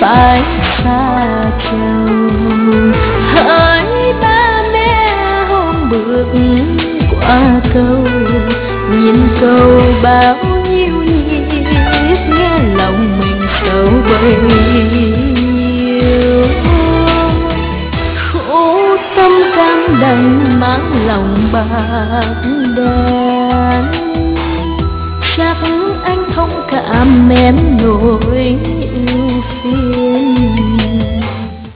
phải xa chồng. Hỡi ba mẹ hôm bước qua cầu, nhìn cầu bao nhiêu nhịp, nghe lòng mình sầu bấy nhiêu. Khổ tâm cam đành mang lòng bạc đàn, chắc anh thông cảm nén nỗi ưu phiền.